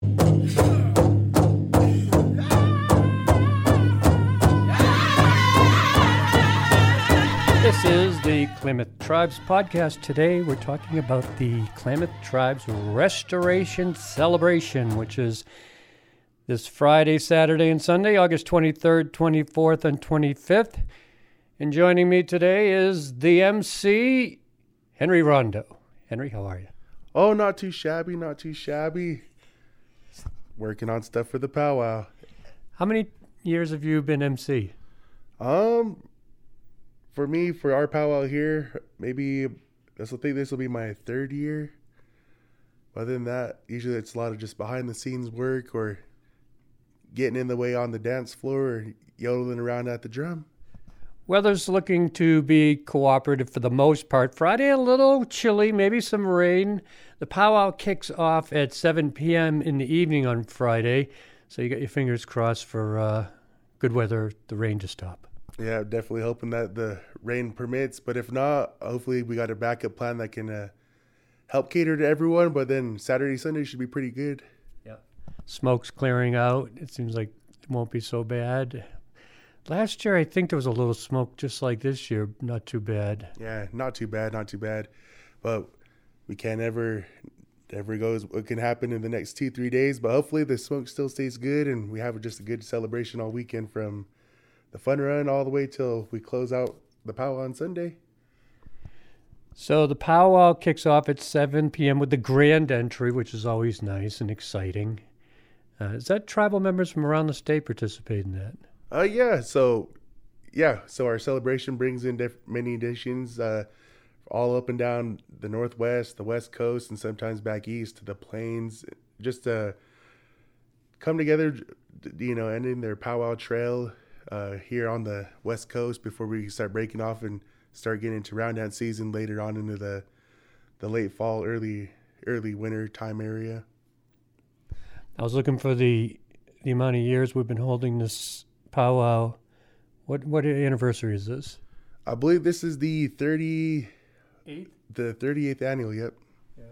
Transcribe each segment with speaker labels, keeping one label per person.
Speaker 1: This is the Klamath Tribes podcast. Today we're talking about the Klamath Tribes Restoration Celebration, which is this Friday, Saturday, and Sunday, August 23rd, 24th, and 25th. And joining me today is the MC, Henry Rondo. Henry, how are you?
Speaker 2: Oh, not too shabby, not too shabby. Working on stuff for the powwow.
Speaker 1: How many years have you been MC?
Speaker 2: For me, for our powwow here, maybe this will be my third year. Other than that, usually it's a lot of just behind the scenes work or getting in the way on the dance floor or yodeling around at the drum.
Speaker 1: Weather's looking to be cooperative for the most part. Friday, a little chilly, maybe some rain. The powwow kicks off at 7 p.m. in the evening on Friday, so you got your fingers crossed for good weather, the rain to stop.
Speaker 2: Yeah, definitely hoping that the rain permits. But if not, hopefully we got a backup plan that can help cater to everyone. But then Saturday, Sunday should be pretty good.
Speaker 1: Yeah. Smoke's clearing out. It seems like it won't be so bad. Last year, I think there was a little smoke just like this year. Not too bad.
Speaker 2: Yeah, not too bad, not too bad. But we can't ever goes what can happen in the next 2-3 days. But hopefully the smoke still stays good and we have just a good celebration all weekend from the fun run all the way till we close out the powwow on Sunday.
Speaker 1: So the powwow kicks off at 7 p.m. with the grand entry, which is always nice and exciting. Is that tribal members from around the state participate in that?
Speaker 2: Yeah. So our celebration brings in many additions, all up and down the Northwest, the West Coast, and sometimes back east to the plains, just to come together, ending their powwow trail here on the West Coast before we start breaking off and start getting into round dance season later on into the late fall, early winter time area.
Speaker 1: I was looking for the amount of years we've been holding this powwow. What anniversary is this?
Speaker 2: I believe this is the 38th annual. Yep.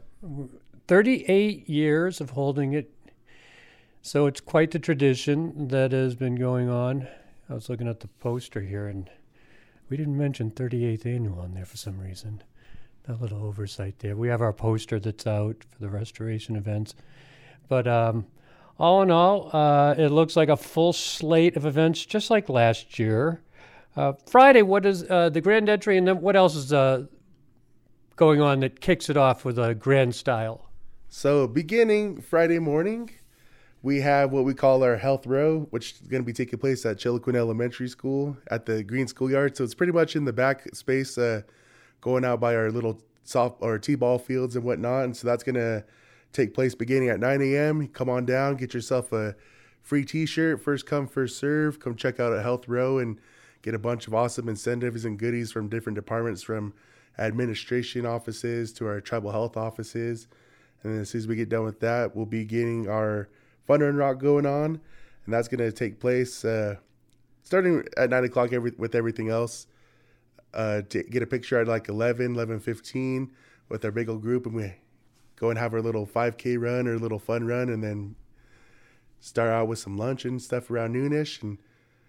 Speaker 1: 38 years of holding it. So it's quite the tradition that has been going on. I was looking at the poster here, and we didn't mention 38th annual on there for some reason. A little oversight there. We have our poster that's out for the restoration events. But all in all, it looks like a full slate of events, just like last year. Friday, what is the grand entry, and then what else is going on that kicks it off with a grand style?
Speaker 2: So beginning Friday morning, we have what we call our health row, which is going to be taking place at Chiloquin Elementary School at the Green Schoolyard. So it's pretty much in the back space, going out by our little soft or t-ball fields and whatnot. And so that's going to take place beginning at 9 a.m. Come on down, get yourself a free t-shirt, first come, first serve. Come check out a health row and get a bunch of awesome incentives and goodies from different departments, from administration offices to our tribal health offices. And then as soon as we get done with that, we'll be getting our Fun Run Rock going on, and that's going to take place starting at 9 o'clock with everything else. To get a picture at like 11:15 with our big old group, and we go and have our little 5K run or little fun run, and then start out with some lunch and stuff around noonish, and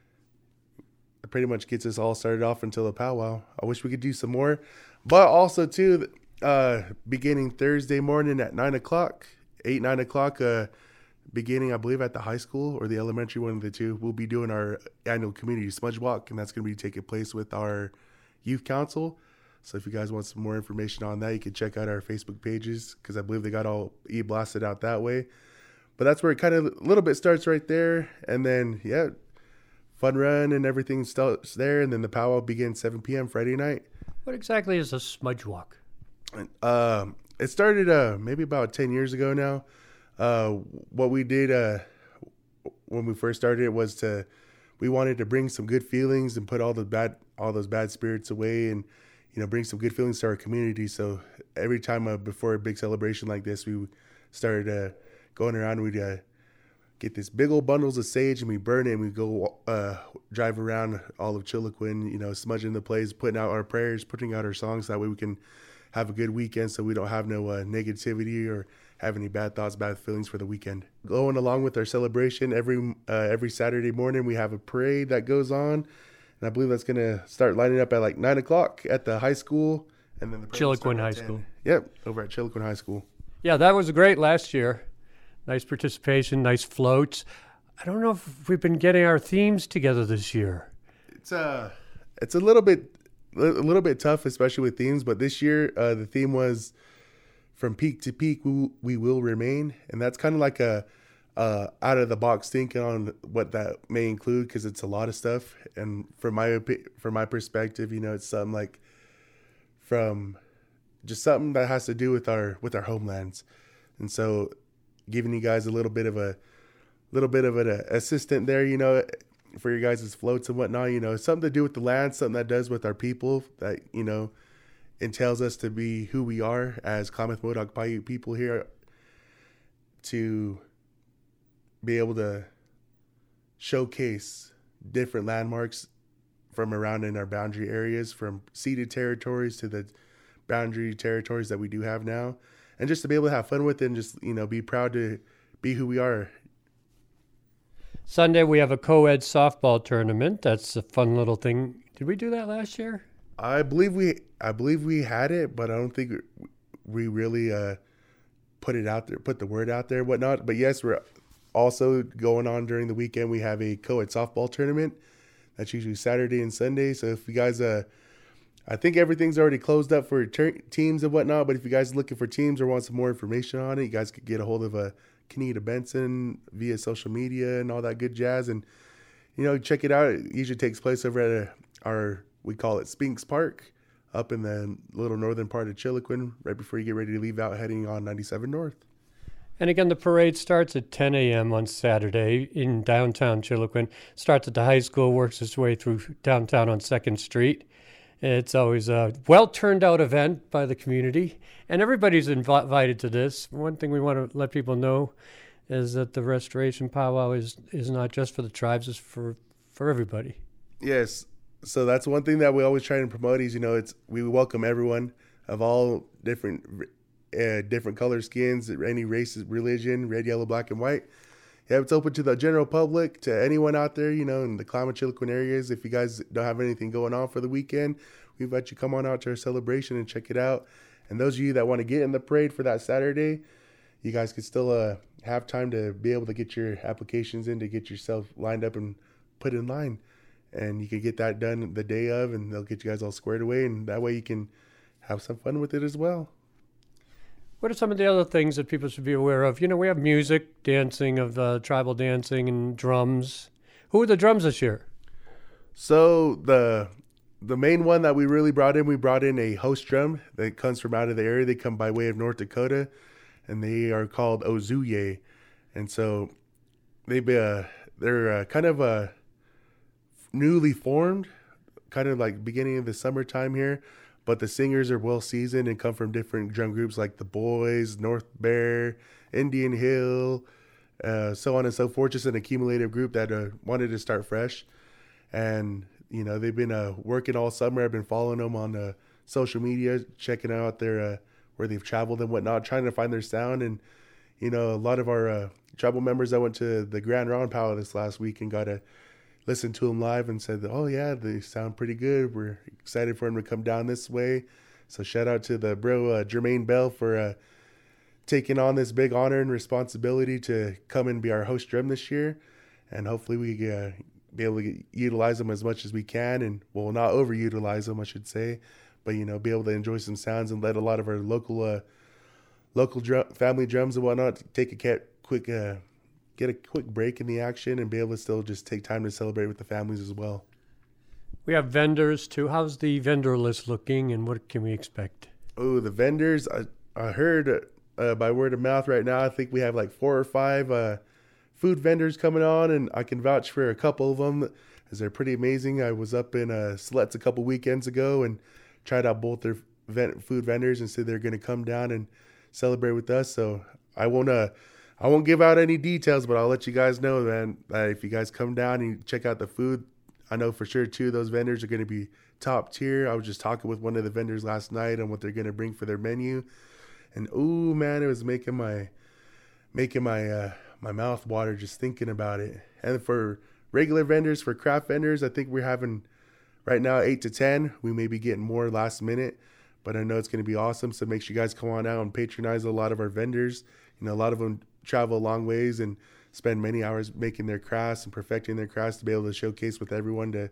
Speaker 2: it pretty much gets us all started off until the powwow. I wish we could do some more, but also too, beginning Thursday morning at 9 o'clock, 9 o'clock, beginning, I believe, at the high school or the elementary, one of the two, we'll be doing our annual community smudge walk, and that's going to be taking place with our youth council. So if you guys want some more information on that, you can check out our Facebook pages, because I believe they got all e-blasted out that way. But that's where it kind of a little bit starts right there. And then, fun run and everything starts there. And then the powwow begins 7 p.m. Friday night.
Speaker 1: What exactly is a smudge walk?
Speaker 2: It started maybe about 10 years ago now. What we did when we first started it was we wanted to bring some good feelings and put all those bad spirits away, and bring some good feelings to our community. So every time before a big celebration like this, we started going around. We'd get these big old bundles of sage and we burn it, and we go drive around all of Chiloquin, smudging the place, putting out our prayers, putting out our songs. That way we can have a good weekend, so we don't have no negativity or have any bad thoughts, bad feelings for the weekend. Going along with our celebration, every Saturday morning we have a parade that goes on, and I believe that's going to start lining up at like 9 o'clock at the high school, and then the
Speaker 1: Chiloquin High School.
Speaker 2: Yep, over at Chiloquin High School.
Speaker 1: Yeah, that was great last year. Nice participation, nice floats. I don't know if we've been getting our themes together this year.
Speaker 2: It's a little bit tough, especially with themes. But this year, the theme was "From Peak to Peak, we will remain," and that's kind of like a out of the box thinking on what that may include, because it's a lot of stuff. And from my perspective, it's something like from just something that has to do with our homelands, and so giving you guys a little bit of an assistant there, for your guys' floats and whatnot, something to do with the land, something that does with our people, that, entails us to be who we are as Klamath Modoc Paiute people here, to be able to showcase different landmarks from around in our boundary areas, from ceded territories to the boundary territories that we do have now, and just to be able to have fun with it and just, be proud to be who we are.
Speaker 1: Sunday, we have a co-ed softball tournament. That's a fun little thing. Did we do that last year?
Speaker 2: I believe we had it, but I don't think we really put the word out there, whatnot. But yes, we're also going on during the weekend. We have a co-ed softball tournament. That's usually Saturday and Sunday. So if you guys, I think everything's already closed up for teams and whatnot. But if you guys are looking for teams or want some more information on it, you guys could get a hold of Kenita Benson via social media and all that good jazz. And, check it out. It usually takes place over at we call it Spinks Park, up in the little northern part of Chiloquin, right before you get ready to leave out heading on 97 North. And
Speaker 1: again, the parade starts at 10 a.m. on Saturday in downtown Chiloquin. Starts at the high school, works its way through downtown on 2nd Street. It's always a well-turned-out event by the community, and everybody's invited to this. One thing we want to let people know is that the Restoration Powwow is not just for the tribes, it's for everybody.
Speaker 2: Yes, so that's one thing that we always try to promote is, we welcome everyone of all different color skins, any race, religion, red, yellow, black, and white. Yeah, it's open to the general public, to anyone out there, in the Klamath Chiloquin areas. If you guys don't have anything going on for the weekend, we invite you to come on out to our celebration and check it out. And those of you that want to get in the parade for that Saturday, you guys can still have time to be able to get your applications in to get yourself lined up and put in line. And you can get that done the day of, and they'll get you guys all squared away. And that way you can have some fun with it as well.
Speaker 1: What are some of the other things that people should be aware of? We have music, dancing of tribal dancing, and drums. Who are the drums this year?
Speaker 2: So the main one that we really brought in a host drum that comes from out of the area. They come by way of North Dakota, and they are called Ozuye. And so they're kind of newly formed, kind of like beginning of the summertime here. But the singers are well seasoned and come from different drum groups like the Boys, North Bear, Indian Hill, so on and so forth. Just an accumulative group that wanted to start fresh. And, they've been working all summer. I've been following them on social media, checking out their where they've traveled and whatnot, trying to find their sound. And, a lot of our tribal members that went to the Grand Round Powwow this last week and got to listen to them live and said, oh yeah, they sound pretty good. We're excited for them to come down this way. So shout out to the bro Jermaine Bell for taking on this big honor and responsibility to come and be our host drum this year. And hopefully we be able to utilize them as much as we can, and not overutilize them, I should say, but be able to enjoy some sounds and let a lot of our local family drums and whatnot take a quick get a quick break in the action and be able to still just take time to celebrate with the families as well.
Speaker 1: We have vendors too. How's the vendor list looking, and what can we expect?
Speaker 2: Oh, the vendors, I heard by word of mouth right now, I think we have like 4 or 5 food vendors coming on, and I can vouch for a couple of them as they're pretty amazing. I was up in Siletz a couple weekends ago and tried out both their food vendors and said they're going to come down and celebrate with us. So I won't give out any details, but I'll let you guys know, man, that if you guys come down and check out the food, I know for sure, too, those vendors are going to be top tier. I was just talking with one of the vendors last night on what they're going to bring for their menu. And ooh, man, it was making my my mouth water just thinking about it. And for regular vendors, for craft vendors, I think we're having right now 8 to 10. We may be getting more last minute, but I know it's going to be awesome. So make sure you guys come on out and patronize a lot of our vendors. You know, a lot of them travel a long ways and spend many hours making their crafts and perfecting their crafts to be able to showcase with everyone, to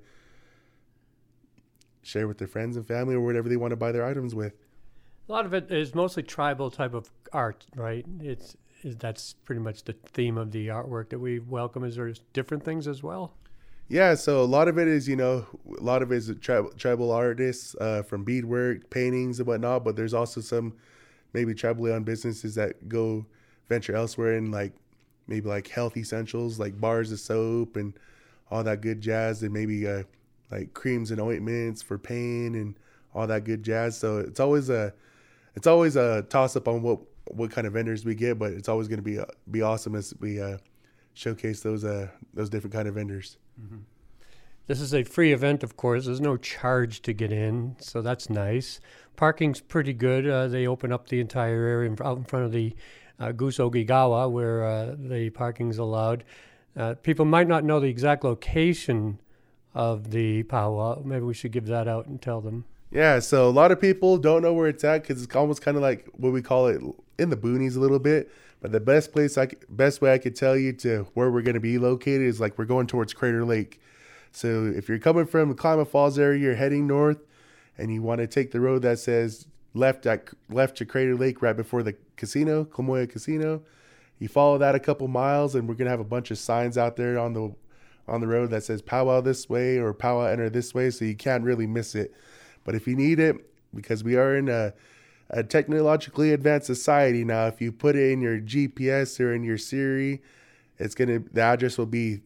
Speaker 2: share with their friends and family or whatever they want to buy their items with.
Speaker 1: A lot of it is mostly tribal type of art, right? That's pretty much the theme of the artwork that we welcome. Is there different things as well?
Speaker 2: Yeah, so a lot of it is, a lot of it is tribal artists from beadwork, paintings and whatnot, but there's also some maybe tribally owned businesses that go venture elsewhere in maybe health essentials, like bars of soap and all that good jazz, and maybe like creams and ointments for pain and all that good jazz. So it's always a toss up on what kind of vendors we get, but it's always going to be awesome as we showcase those different kind of vendors.
Speaker 1: Mm-hmm. This is a free event, of course. There's no charge to get in, so that's nice. Parking's pretty good. They open up the entire area out in front of the Goose Ogigawa, where the parking's allowed. People might not know the exact location of the powwow. Maybe we should give that out and tell them.
Speaker 2: Yeah, so a lot of people don't know where it's at because it's almost kind of like what we call it in the boonies a little bit. But the best way I could tell you to where we're going to be located is we're going towards Crater Lake. So if you're coming from the Klamath Falls area, you're heading north, and you want to take the road that says left to Crater Lake right before the casino, Klamoya Casino. You follow that a couple miles, and we're going to have a bunch of signs out there on the road that says powwow this way or powwow enter this way, so you can't really miss it. But if you need it, because we are in a technologically advanced society now, if you put it in your GPS or in your Siri, the address will be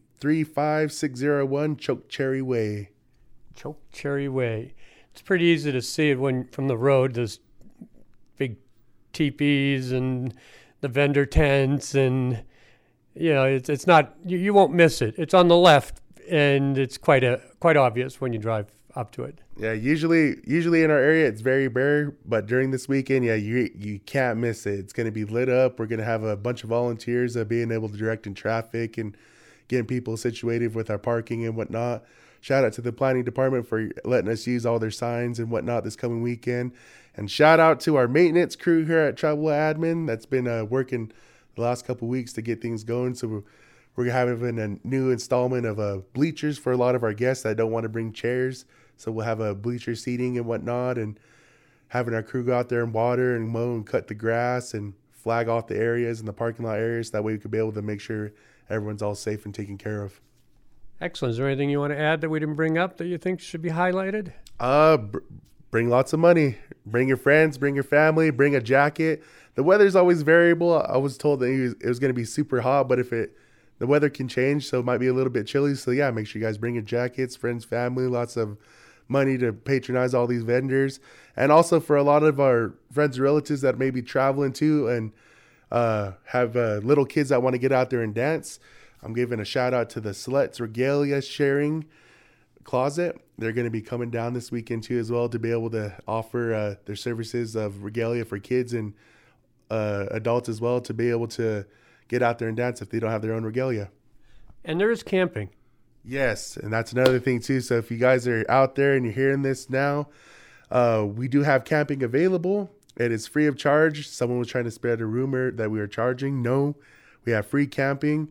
Speaker 2: 35601 Chokecherry Way.
Speaker 1: Chokecherry Way. It's pretty easy to see it from the road. There's big teepees and the vendor tents, and it's not, you won't miss it. It's on the left, and it's quite obvious when you drive up to it.
Speaker 2: Yeah, usually in our area it's very bare, but during this weekend, you can't miss it. It's going to be lit up. We're going to have a bunch of volunteers being able to direct in traffic and getting people situated with our parking and whatnot. Shout out to the planning department for letting us use all their signs and whatnot this coming weekend. And shout out to our maintenance crew here at Tribal Admin that's been working the last couple weeks to get things going. So we're having a new installment of bleachers for a lot of our guests that don't want to bring chairs. So we'll have a bleacher seating and whatnot, and having our crew go out there and water and mow and cut the grass and flag off the areas and the parking lot areas. So that way we could be able to make sure everyone's all safe and taken care of.
Speaker 1: Excellent. Is there anything you want to add that we didn't bring up that you think should be highlighted?
Speaker 2: Bring lots of money. Bring your friends, bring your family, bring a jacket. The weather's always variable. I was told that it was going to be super hot, but the weather can change, so it might be a little bit chilly. So yeah, make sure you guys bring your jackets, friends, family, lots of money to patronize all these vendors. And also for a lot of our friends and relatives that may be traveling too and have little kids that want to get out there and dance, I'm giving a shout out to the Sluts Regalia Sharing Closet. They're going to be coming down this weekend too as well to be able to offer their services of regalia for kids and adults as well, to be able to get out there and dance if they don't have their own regalia.
Speaker 1: And there is camping.
Speaker 2: Yes, and that's another thing too. So if you guys are out there and you're hearing this now, we do have camping available. It is free of charge. Someone was trying to spread a rumor that we were charging. No, we have free camping.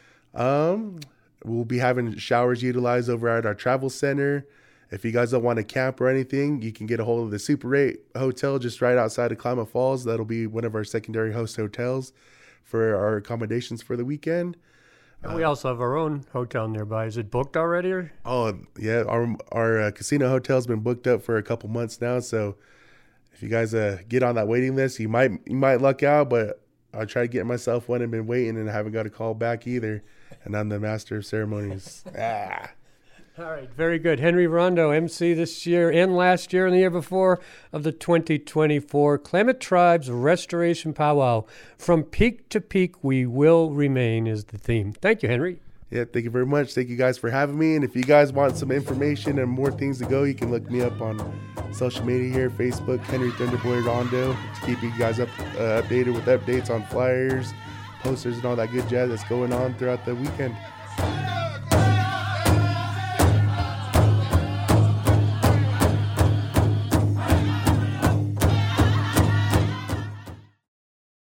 Speaker 2: We'll be having showers utilized over at our travel center. If you guys don't want to camp or anything, you can get a hold of the Super 8 Hotel just right outside of Klamath Falls. That'll be one of our secondary host hotels for our accommodations for the weekend.
Speaker 1: And we also have our own hotel nearby. Is it booked already? Or?
Speaker 2: Oh, yeah. Our casino hotel's been booked up for a couple months now. So if you guys get on that waiting list, you might luck out, but I'll try to get myself one and been waiting and I haven't got a call back either. And I'm the master of ceremonies.
Speaker 1: All right, very good. Henry Rondo, MC this year and last year and the year before of the 2024 Klamath Tribes Restoration Powwow. From peak to peak, we will remain is the theme. Thank you, Henry.
Speaker 2: Yeah, thank you very much. Thank you guys for having me. And if you guys want some information and more things to go, you can look me up on social media here, Facebook, Henry Thunderboy Rondo, to keep you guys updated with updates on flyers, posters, and all that good jazz that's going on throughout the weekend.